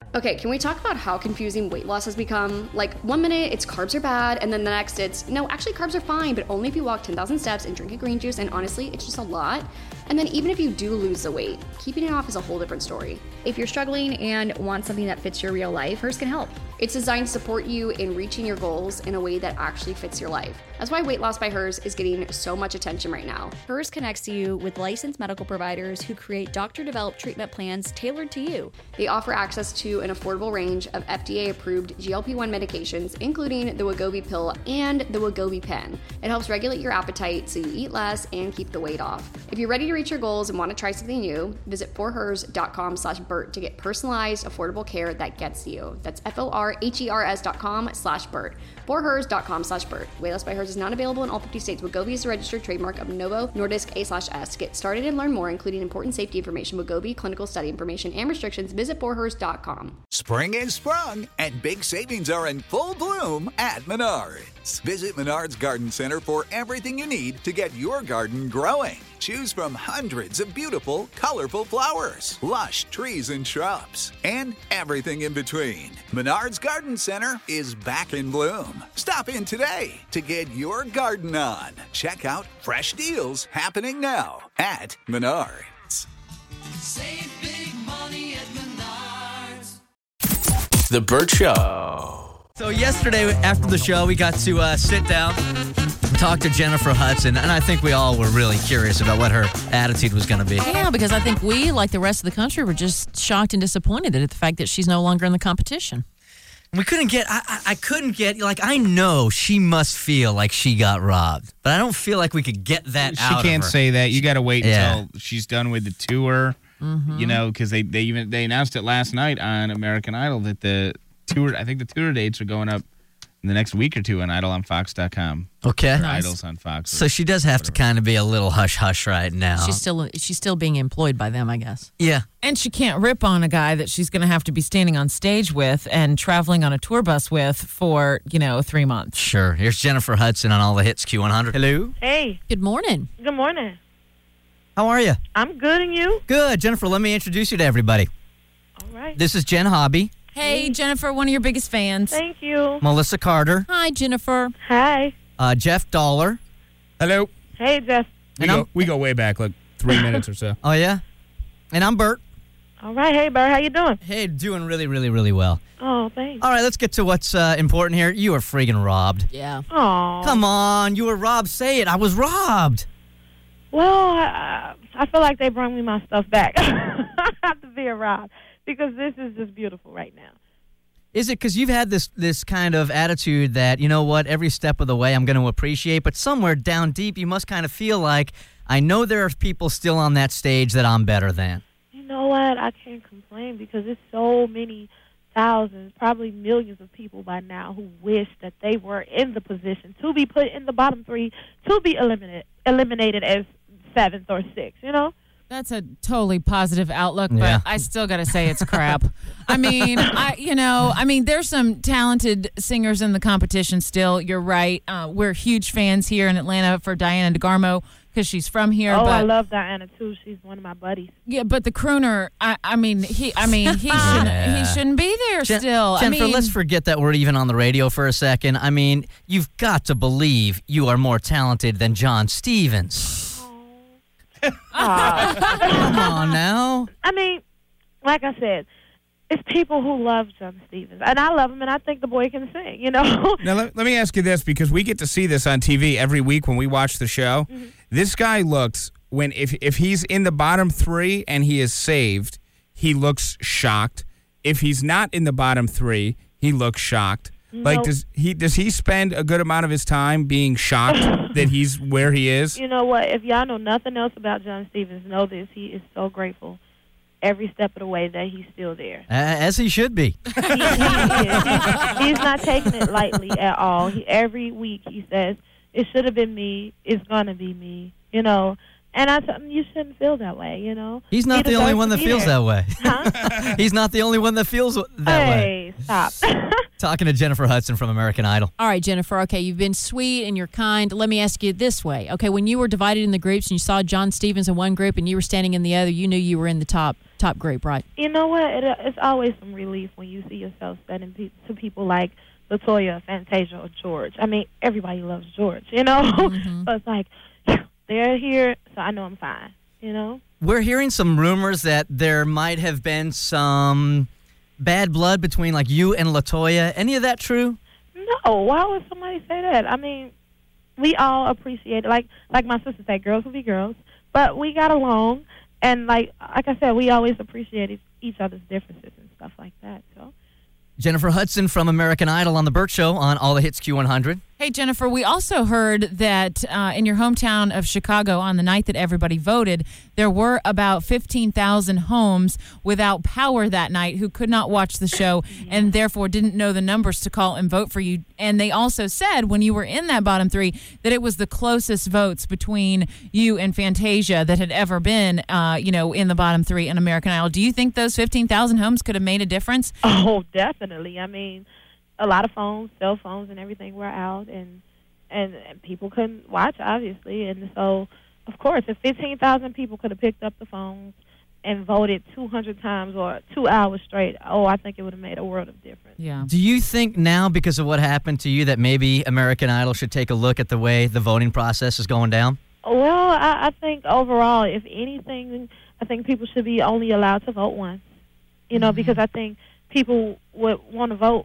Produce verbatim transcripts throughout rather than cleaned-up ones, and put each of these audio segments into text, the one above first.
Okay, can we talk about how confusing weight loss has become? Like, one minute it's carbs are bad, and then the next it's, no, actually carbs are fine, but only if you walk ten thousand steps and drink a green juice, and honestly, it's just a lot. And then even if you do lose the weight, keeping it off is a whole different story. If you're struggling and want something that fits your real life, Hers can help. It's designed to support you in reaching your goals in a way that actually fits your life. That's why Weight Loss by Hers is getting so much attention right now. Hers connects you with licensed medical providers who create doctor-developed treatment plans tailored to you. They offer access to an affordable range of F D A-approved G L P one medications, including the Wegovy pill and the Wegovy pen. It helps regulate your appetite so you eat less and keep the weight off. If you're ready to reach your goals and want to try something new, visit forhers.com slash Bert to get personalized, affordable care that gets you. That's F-O-R-H-E-R-S dot com slash Bert. forhers.com slash Bert. Weight Loss by Hers is not available in all fifty states. Wegovy is a registered trademark of Novo Nordisk A slash S. To get started and learn more, including important safety information, Wegovy, clinical study information, and restrictions, visit forhers dot com. Spring is sprung, and big savings are in full bloom at Menards. Visit Menards Garden Center for everything you need to get your garden growing. Choose from hundreds of beautiful, colorful flowers, lush trees and shrubs, and everything in between. Menards Garden Center is back in bloom. Stop in today to get your garden on. Check out fresh deals happening now at Menards. Save big money at Menards. The Bert Show. So yesterday after the show, we got to uh, sit down and talk to Jennifer Hudson, and I think we all were really curious about what her attitude was going to be. Yeah, because I think we, like the rest of the country, were just shocked and disappointed at the fact that she's no longer in the competition. We couldn't get, I, I, I couldn't get, like, I know she must feel like she got robbed, but I don't feel like we could get that she out of her. She can't say that. You got to wait yeah. until she's done with the tour, mm-hmm. you know, because they, they even, they announced it last night on American Idol that the tour, I think the tour dates are going up in the next week or two on Idol on Fox dot com. Okay. Nice. Idols on Fox. So she does have whatever. to kind of be a little hush-hush right now. She's still she's still being employed by them, I guess. Yeah. And she can't rip on a guy that she's going to have to be standing on stage with and traveling on a tour bus with for, you know, three months. Sure. Here's Jennifer Hudson on all the hits Q one hundred. Hello. Hey. Good morning. Good morning. How are you? I'm good, and you? Good. Jennifer, let me introduce you to everybody. All right. This is Jen Hobby. Hey, Jennifer, one of your biggest fans. Thank you. Melissa Carter. Hi, Jennifer. Hi. Uh, Jeff Dollar. Hello. Hey, Jeff. We And go, I'm- we go way back, like three minutes or so. Oh, yeah? And I'm Bert. All right. Hey, Bert. How you doing? Hey, doing really, really, really well. Oh, thanks. All right, let's get to what's uh, important here. You were friggin' robbed. Yeah. Oh. Come on, you were robbed. Say it. I was robbed. Well, I, I feel like they brought me my stuff back. I have to be robbed because this is just beautiful right now. Is it because you've had this this kind of attitude that, you know what, every step of the way I'm going to appreciate, but somewhere down deep you must kind of feel like, I know there are people still on that stage that I'm better than. You know what? I can't complain because there's so many thousands, probably millions of people by now who wish that they were in the position to be put in the bottom three, to be eliminated, eliminated as seventh or sixth, you know? That's a totally positive outlook, but Yeah. I still got to say it's crap. I mean, I you know, I mean, there's some talented singers in the competition still. You're right. Uh, we're huge fans here in Atlanta for Diana DeGarmo because she's from here. Oh, but, I love Diana, too. She's one of my buddies. Yeah, but the crooner, I, I mean, he I mean, he shouldn't, Yeah. he shouldn't be there Jen- still. Jennifer, I mean, let's forget that we're even on the radio for a second. I mean, you've got to believe you are more talented than John Stevens. Come on now. I mean, like I said, it's people who love John Stevens. And I love him, and I think the boy can sing, you know? Now, let, let me ask you this, because we get to see this on T V every week when we watch the show. Mm-hmm. This guy looks, when if, if he's in the bottom three and he is saved, he looks shocked. If he's not in the bottom three, he looks shocked. Like, No. does he does he spend a good amount of his time being shocked that he's where he is? You know what? If y'all know nothing else about John Stevens, know this. He is so grateful every step of the way that he's still there. Uh, as he should be. He, he is. He's, he's not taking it lightly at all. He, every week he says, it should have been me. It's going to be me, you know. And I tell him, you shouldn't feel that way, you know. He's not He the only deserves one to that be feels there. that way. Huh? He's not the only one that feels that way. Hey, stop. Talking to Jennifer Hudson from American Idol. All right, Jennifer. Okay, you've been sweet and you're kind. Let me ask you this way. Okay, when you were divided in the groups and you saw John Stevens in one group and you were standing in the other, you knew you were in the top top group, right? You know what? It, it's always some relief when you see yourself standing pe- to people like LaToya, Fantasia, or George. I mean, everybody loves George, you know? Mm-hmm. So it's like, they're here, so I know I'm fine, you know? We're hearing some rumors that there might have been some bad blood between, like, you and LaToya. Any of that true? No. Why would somebody say that? I mean, we all appreciate it. Like, like my sister said, girls will be girls. But we got along. And, like like I said, we always appreciate each other's differences and stuff like that. So, Jennifer Hudson from American Idol on The Burt Show on All the Hits Q one hundred. Hey, Jennifer, we also heard that uh, in your hometown of Chicago, on the night that everybody voted, there were about fifteen thousand homes without power that night who could not watch the show and therefore didn't know the numbers to call and vote for you. And they also said when you were in that bottom three that it was the closest votes between you and Fantasia that had ever been, uh, you know, in the bottom three in American Idol. Do you think those fifteen thousand homes could have made a difference? Oh, definitely. I mean, a lot of phones, cell phones, and everything were out, and, and and people couldn't watch, obviously. And so, of course, if fifteen thousand people could have picked up the phones and voted two hundred times or two hours straight, oh, I think it would have made a world of difference. Yeah. Do you think now, because of what happened to you, that maybe American Idol should take a look at the way the voting process is going down? Well, I, I think overall, if anything, I think people should be only allowed to vote once, you know, mm-hmm. because I think people would want to vote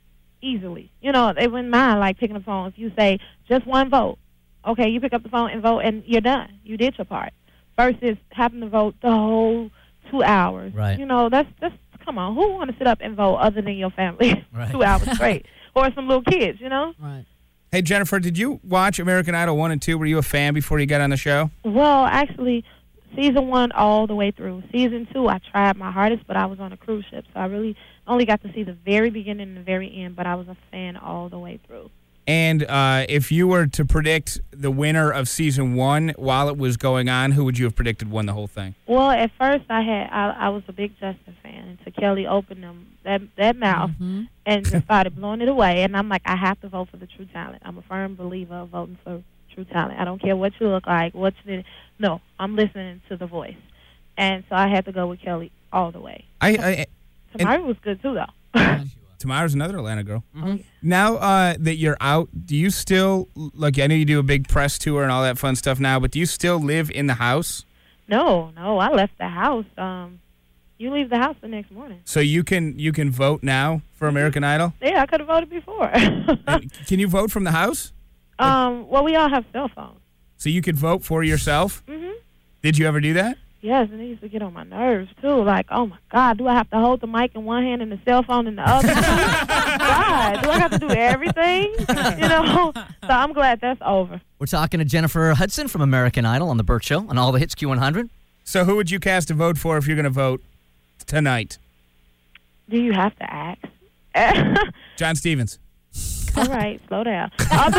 easily. You know, they wouldn't mind, like, picking up the phone. If you say just one vote, okay, you pick up the phone and vote, and you're done. You did your part. Versus having to vote the whole two hours. Right. You know, that's, that's come on. Who want to sit up and vote other than your family right. two hours straight? Or some little kids, you know? Right. Hey, Jennifer, did you watch American Idol one and two? Were you a fan before you got on the show? Well, actually, season one all the way through. Season two, I tried my hardest, but I was on a cruise ship, so I really only got to see the very beginning and the very end, but I was a fan all the way through. And uh, if you were to predict the winner of season one while it was going on, who would you have predicted won the whole thing? Well, at first I had I, I was a big Justin fan until Kelly opened them that that mouth Mm-hmm. and just started blowing it away. And I'm like, I have to vote for the true talent. I'm a firm believer of voting for true talent. I don't care what you look like, what you did. No, I'm listening to the voice. And so I had to go with Kelly all the way. I, I Tamara was good too, though. Tamara's another Atlanta girl. Mm-hmm. Now uh, that you're out, do you still, like, I know you do a big press tour and all that fun stuff now, but do you still live in the house? No, no, I left the house. Um, you leave the house the next morning. So you can you can vote now for American Idol? Yeah, I could have voted before. Can you vote from the house? um, well, we all have cell phones. So you could vote for yourself? Mm-hmm. Did you ever do that? Yes, and it used to get on my nerves, too. Like, oh, my God, do I have to hold the mic in one hand and the cell phone in the other? God, do I have to do everything? You know? So I'm glad that's over. We're talking to Jennifer Hudson from American Idol on The Burt Show on All the Hits Q one hundred. So who would you cast a vote for if you're going to vote tonight? Do you have to ask? John Stevens. All right, slow down.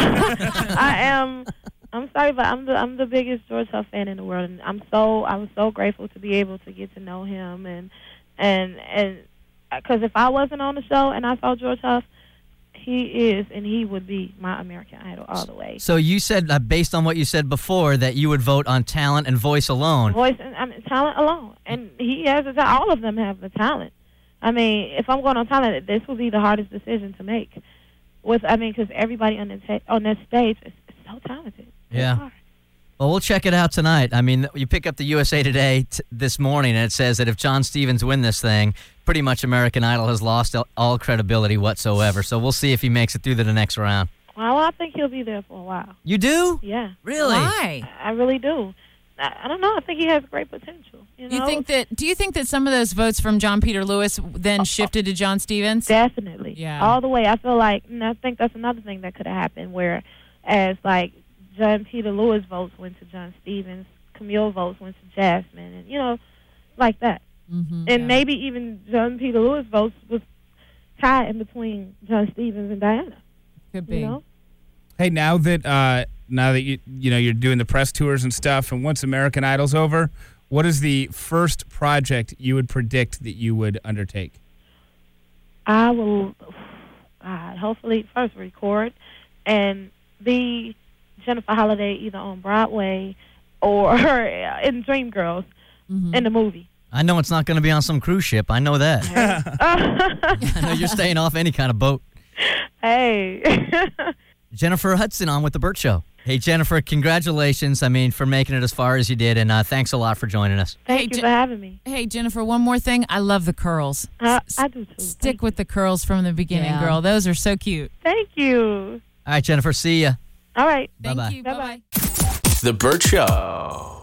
I am... I'm sorry, but I'm the I'm the biggest George Huff fan in the world, and I'm so I was so grateful to be able to get to know him, and and and because if I wasn't on the show and I saw George Huff, he is and he would be my American Idol all the way. So you said, uh, based on what you said before, that you would vote on talent and voice alone. Voice and I mean, talent alone, and he has the ta- all of them have the talent. I mean, if I'm going on talent, this would be the hardest decision to make. With I mean, because everybody on the ta- on this stage is, is so talented. Yeah. Well, we'll check it out tonight. I mean, you pick up the U S A Today t- this morning, and it says that if John Stevens win this thing, pretty much American Idol has lost all, all credibility whatsoever. So we'll see if he makes it through to the next round. Well, I think he'll be there for a while. You do? Yeah. Really? Why? I, I really do. I, I don't know. I think he has great potential. You know? You think that? Do you think that some of those votes from John Peter Lewis then shifted to John Stevens? Definitely. Yeah. All the way. I feel like, and I think that's another thing that could have happened, where as like John Peter Lewis votes went to John Stevens, Camille votes went to Jasmine, and you know, like that. Mm-hmm, and yeah. maybe even John Peter Lewis votes was tied in between John Stevens and Diana. Could be. You know? Hey, now that uh, now that you you know you're doing the press tours and stuff, and once American Idol's over, what is the first project you would predict that you would undertake? I will. God. Hopefully, first record and be Jennifer Holliday either on Broadway or in Dreamgirls Mm-hmm. in the movie. I know it's not going to be on some cruise ship. I know that. I know you're staying off any kind of boat. Hey. Jennifer Hudson on with The Burt Show. Hey, Jennifer, congratulations, I mean, for making it as far as you did, and uh, thanks a lot for joining us. Thank Hey, you Je- for having me. Hey, Jennifer, one more thing. I love the curls. Uh, S- I do too. Stick Thank with the curls from the beginning, Yeah. girl. Those are so cute. Thank you. All right, Jennifer, see ya. All right. Bye-bye. Thank you. Bye-bye. Bye-bye. The Burt Show.